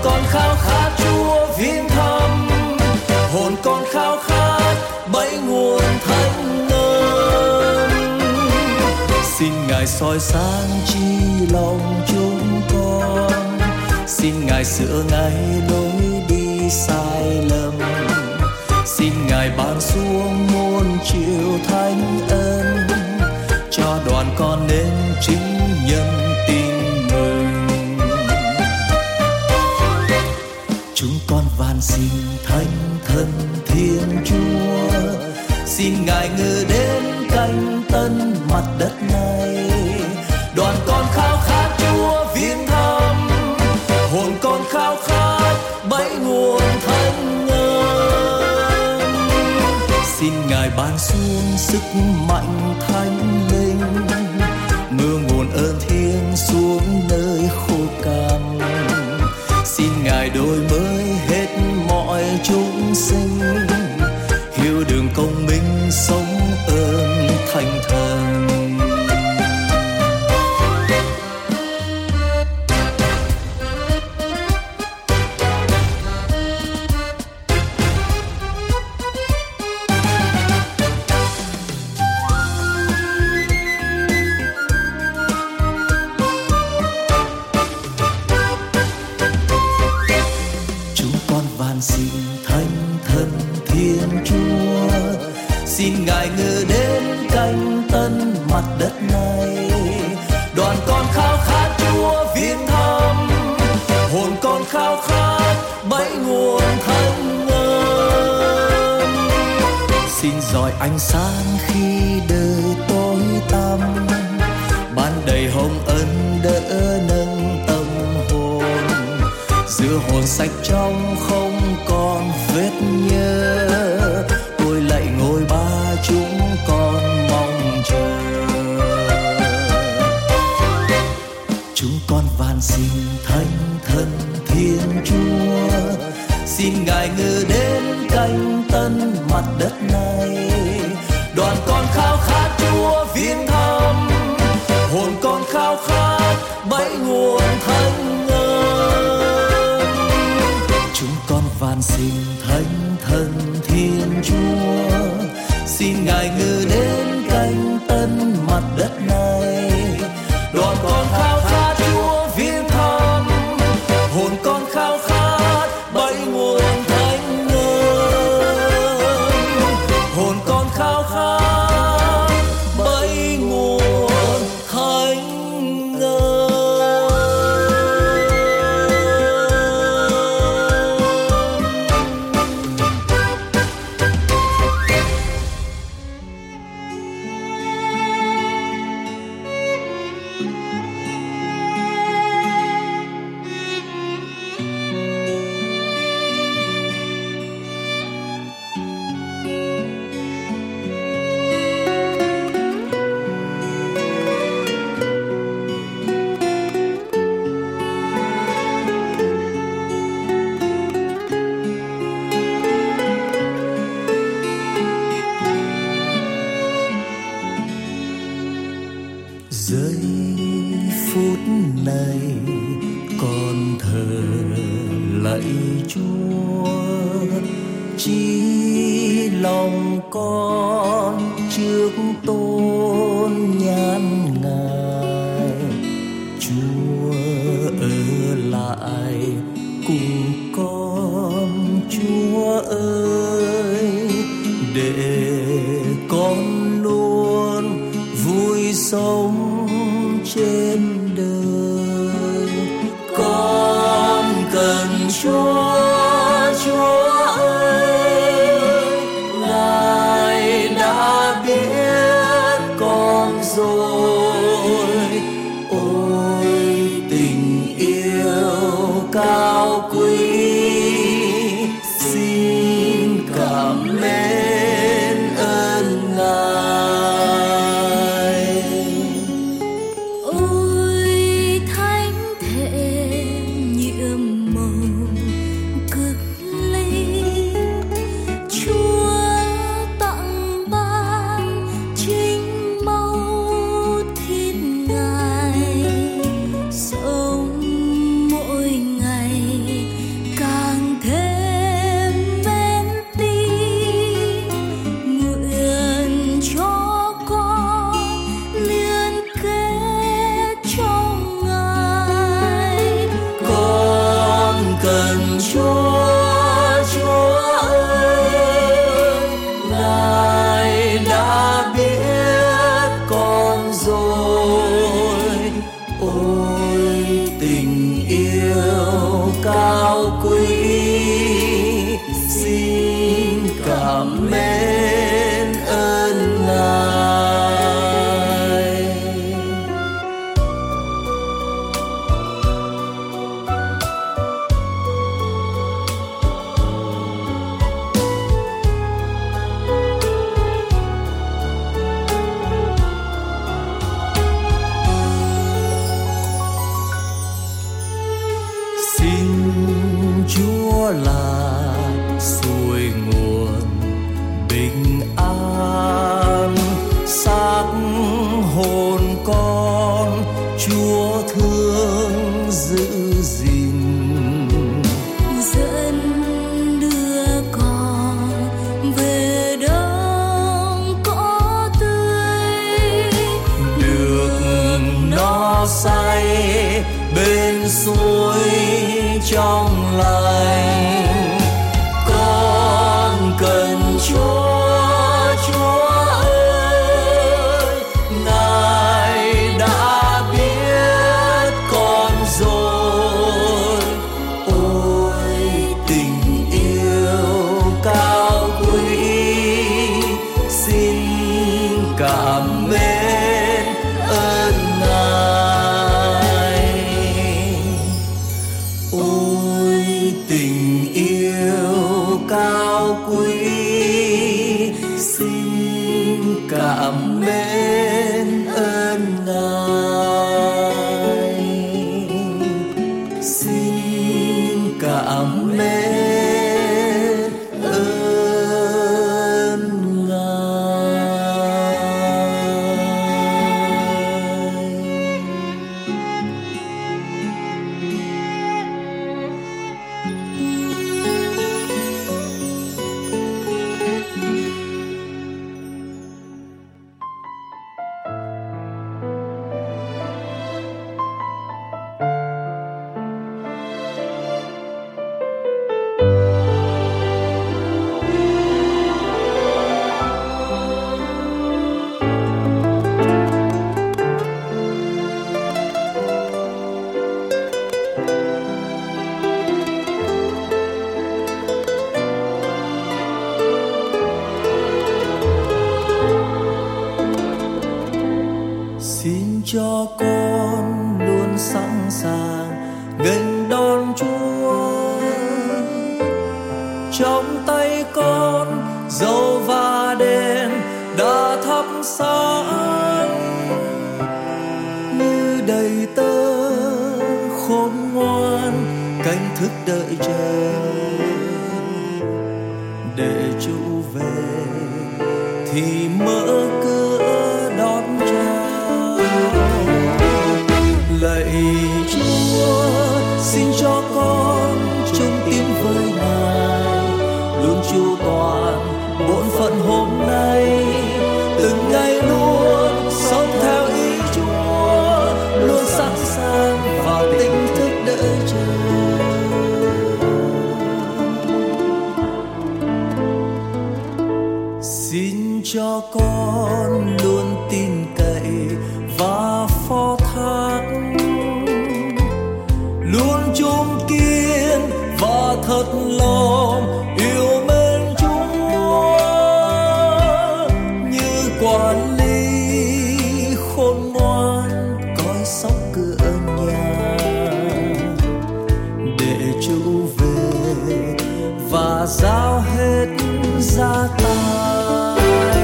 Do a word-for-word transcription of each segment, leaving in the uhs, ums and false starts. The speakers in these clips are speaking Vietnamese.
con khao khát Chúa viếng thăm, hồn con khao khát bẫy nguồn thánh ơn. Xin Ngài soi sáng chi lòng chúng con, xin Ngài sửa ngay lối đi sai lầm, xin Ngài ban xuống muôn triệu thánh ân, cho đoàn con nên chứng nhân tin mừng. Chúng con van xin thánh thần Thiên Chúa, xin Ngài ngự đến cánh tân mặt đất này. Đoàn con khao khát Chúa viếng thăm, hồn con khao khát bẫy nguồn thánh ơn. Xin Ngài ban xuống sức mạnh thánh linh, mưa nguồn ơn thiêng xuống nơi khô cằn. Xin Ngài đổi mới hết mọi chúng sinh, hiểu đường công minh sống ơn thanh thần. Xin thánh thần Thiên Chúa, xin Ngài ngự đến cánh tân mặt đất này. Đoàn con khao khát Chúa viếng thăm, hồn con khao khát bẫy nguồn thánh ơn. Xin dọi ánh sáng khi đời tối tăm, ban đầy hồng ân đỡ nâng tâm hồn. Giữa hồn sạch trong không còn vết nhơ, ôi lạy ngôi Ba chúng con mong chờ. Chúng con van xin thánh thần Thiên Chúa, xin Ngài ngự đến cánh tân mặt đất này. Đoàn con khao khát Chúa viếng thăm, hồn con khao khát bẫy nguồn thánh ơn. Chúng con van xin thánh thần Thiên Chúa, xin Ngài ngự đến cánh tân mặt đất này. Đoàn con khao khát Chúa viếng thăm, hồn con khao khát bẫy nguồn thánh ơn. Hồn con khao khát bẫy nguồn thánh ơn. Giây phút này con thờ lạy Chúa, chỉ lòng con trước tôn nhan Ngài. Chúa ở lại cùng con, Chúa ơi, để con luôn vui sống trên đời. Con cần Chúa, Chúa ơi, Ngài đã biết con rồi. Ôi tình yêu cao quý, xin cảm mến ơn Ngài. Sống mỗi ngày cao quý, xin cảm mến ơn Ngài. Chúa là suối nguồn bình an, xác hồn con Chúa thương giữ gìn, dẫn đưa con về đông cỏ tươi, được nó say bên suối trong lành. Con cần Chúa, Chúa ơi, Ngài đã biết con rồi. Ôi tình yêu cao quý, xin cảm mến ơn Ngài. Ôi tình yêu cao quý, xin cảm mến ơn Ngài. Xin cảm mến ơn Ngài. Xin cho con luôn sẵn sàng nghênh đón Chúa. Trong tay con dầu và đèn đã thắp sáng, như đầy tớ khôn ngoan canh thức đợi chờ để Chủ về thì mở cửa đón chào. Lạy Chúa, xin cho con chung tín với Ngài, luôn chu toàn bổn phận hôm nay, từng ngày luôn sống theo ý Chúa, luôn sẵn sàng và tỉnh thức đợi chờ. Xin cho con luôn tin cậy và phó thác, luôn chung kiên và thật lòng yêu mến Chúa, như quản lý khôn ngoan coi sóc cửa nhà để Chủ về và giao hết gia tài.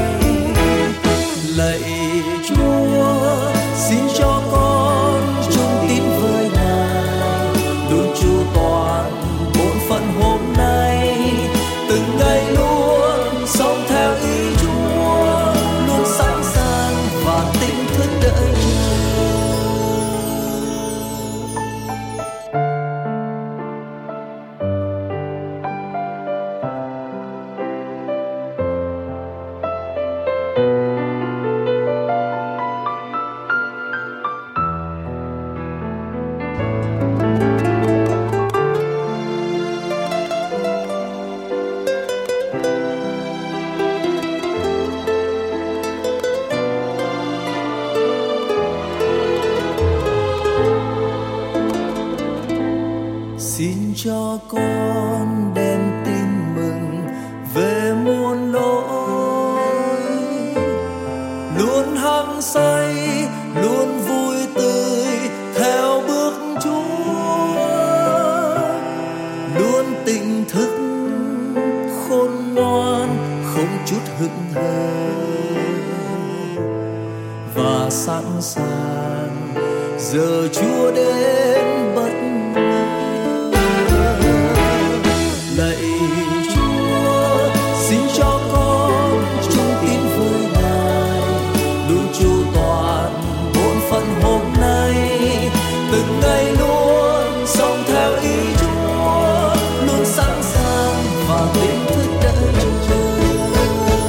Lạy Chúa, xin cho con chung tín với Ngài, luôn chu toàn bổn phận hôm nay, từng ngày luôn sống theo ý Chúa, luôn sẵn sàng và tỉnh thức đợi chờ. con đem tin mừng về muôn lối, luôn hăng say, luôn vui tươi theo bước Chúa, luôn tỉnh thức khôn ngoan không chút hững hờ, và sẵn sàng giờ Chúa đến bất ngờ. Lạy Chúa, xin cho con chung tín với Ngài, luôn chu toàn bổn phận hôm nay, từng ngày luôn sống theo ý Chúa, luôn sẵn sàng và tỉnh thức đợi chờ.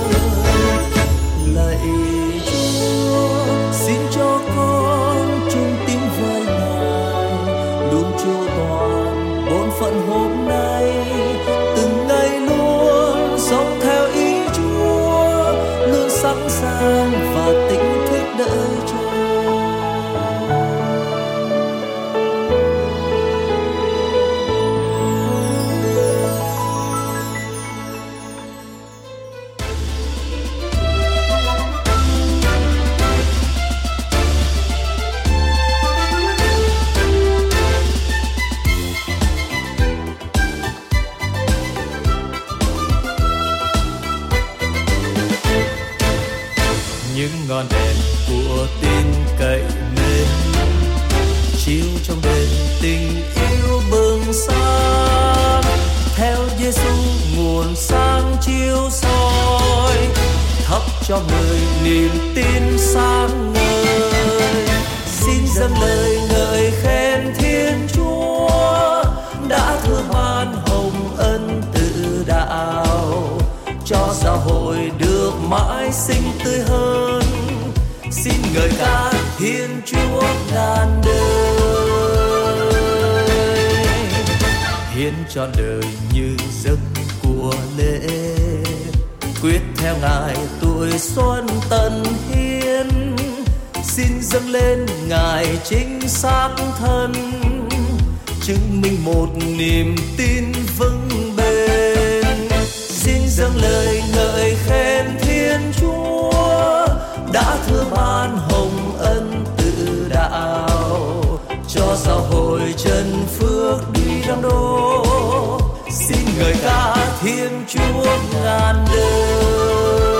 Lạy Chúa, xin cho con chung tín với Ngài, luôn chu toàn bổn phận hôm nay, từng ngày luôn sống theo ý Chúa, luôn sẵn sàng và tỉnh thức đợi chờ. Những ngọn đèn của tin cậy nên chiếu trong đêm tình yêu bừng sáng, theo Giêsu nguồn sáng chiếu soi, thắp cho người niềm tin sáng ngời. Xin dâng lời ngợi khen Thiên Chúa đã thương ban hồng ân tự đạo, cho xã hội được mãi xinh tươi hơn. Xin ngợi ca Thiên Chúa ngàn đời, hiến trọn đời như giấc của lễ, quyết theo Ngài tuổi xuân tận hiến. Xin dâng lên Ngài chính xác thân, chứng minh một niềm tin vững bền. Xin dâng lời ngợi khen Thiên Chúa đã thương ban hồng ân tự đạo, cho xã hội chân phước đi đắm đô. Xin ngợi ca Thiên Chúa ngàn đời.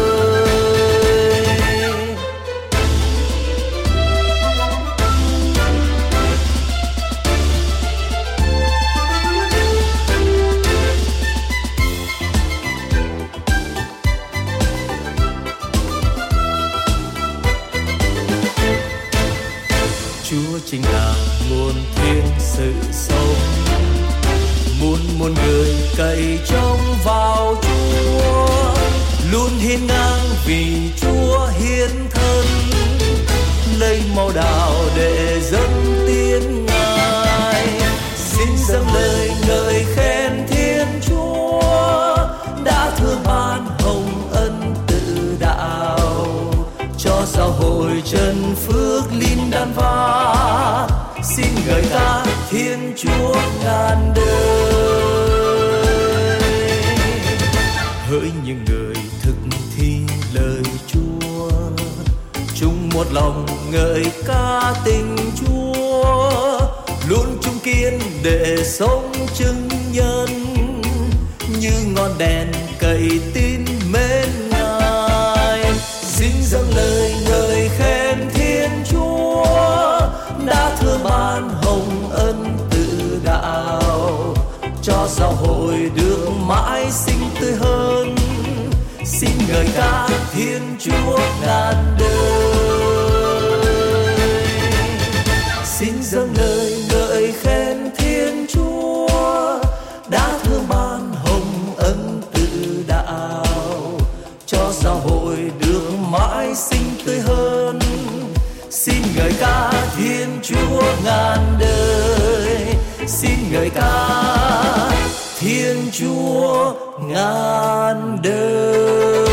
Chúa chính là nguồn thiên sự sống, muôn muôn người cậy trông vào Chúa, luôn hiên ngang vì Chúa hiến thân, lấy màu đào để dâng tiếng Ngài. Xin dâng lời ngợi khen Thiên Chúa đã thương ban hồng ân tự đạo, cho xã hội chân phước linh đan va. Xin ngợi ca Thiên Chúa ngàn đời, hỡi những người thực thi lời Chúa, chung một lòng ngợi ca tình Chúa, luôn chung kiên để sống chứng nhân, như ngọn đèn cậy tin mến Ngài. Xin dâng lời ngợi khen Thiên Chúa đã thương ban hồng ân tự đạo, cho xã hội được mãi xinh tươi hơn. Xin ngợi ca Thiên Chúa ngàn đời. Xin dâng lời ngợi khen Thiên Chúa đã thương ban hồng ân tự đạo, cho xã hội được mãi xinh tươi hơn. Xin ngợi ca Thiên Chúa ngàn đời. Xin ngợi ca Thiên Chúa ngàn đời.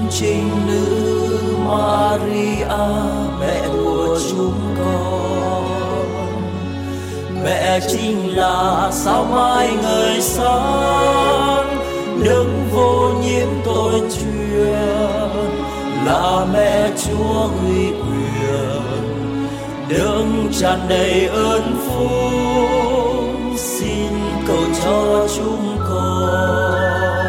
trinh nữ Maria, mẹ của chúng con. Mẹ chính là sao mai ngời sáng, đấng vô nhiễm tội truyền, là mẹ Chúa uy quyền, đấng tràn đầy ơn phúc, xin cầu cho chúng con.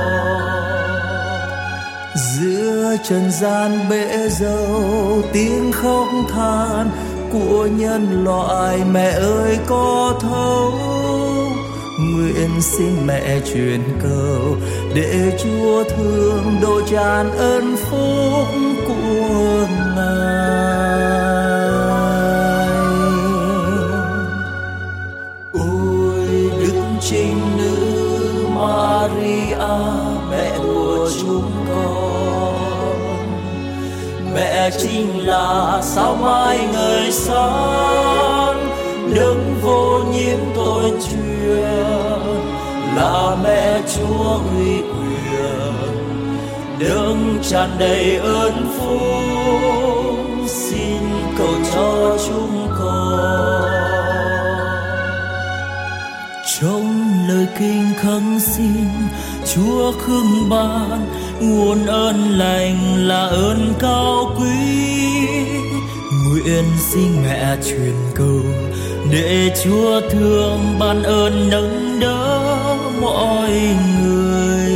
Giữa trần gian bể dâu, tiếng khóc than của nhân loại, mẹ ơi có thấu. Nguyện xin mẹ truyền cầu để Chúa thương độ tràn ơn phúc của Ngài. Ôi đức trinh nữ Maria, mẹ của chúng con. Mẹ chính là sao mai ngời sáng, đấng vô nhiễm tội truyền, là mẹ Chúa uy quyền, đấng tràn đầy ơn phúc, xin cầu cho chúng con. Trong lời kinh khấn xin Chúa khưng ban, nguồn ơn lành là ơn cao quý. Nguyện xin mẹ truyền cầu để Chúa thương ban ơn nâng đỡ mọi người.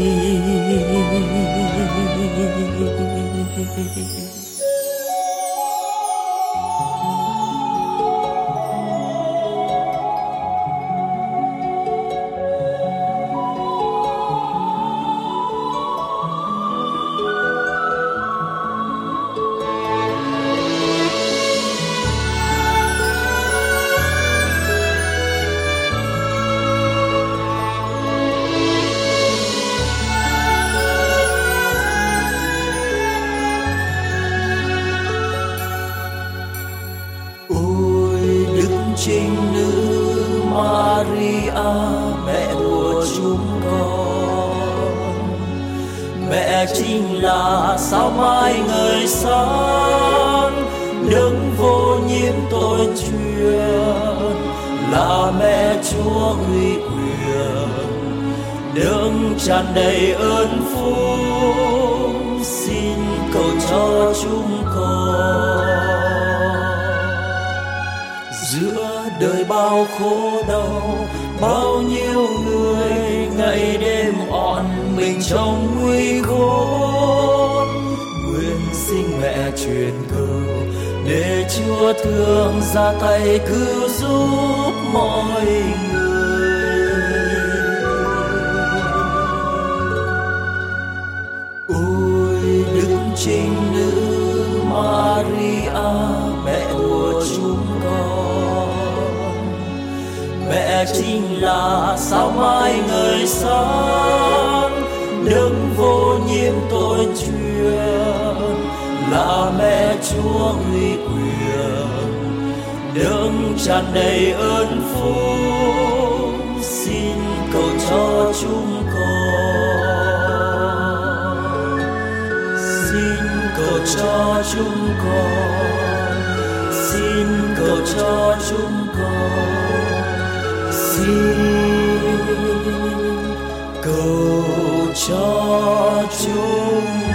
Trinh nữ Maria, mẹ của chúng con. Mẹ chính là sao mai ngời sáng, đấng vô nhiễm tội truyền, là mẹ Chúa uy quyền, đấng tràn đầy ơn phúc, xin cầu cho chúng con. Giữa đời bao khổ đau, bao nhiêu người ngày đêm oằn mình trong nguy khốn. Nguyện xin mẹ truyền cầu để Chúa thương ra tay cứu giúp mọi người. Ôi đức trinh nữ Maria, mẹ của chúng con. Mẹ chính là sao mai ngời sáng, đấng vô nhiễm tội truyền, là mẹ Chúa uy quyền, đấng tràn đầy ơn phúc, xin cầu cho chúng con. Xin cầu cho chúng con, xin cầu cho chúng con, xin cầu cho chúng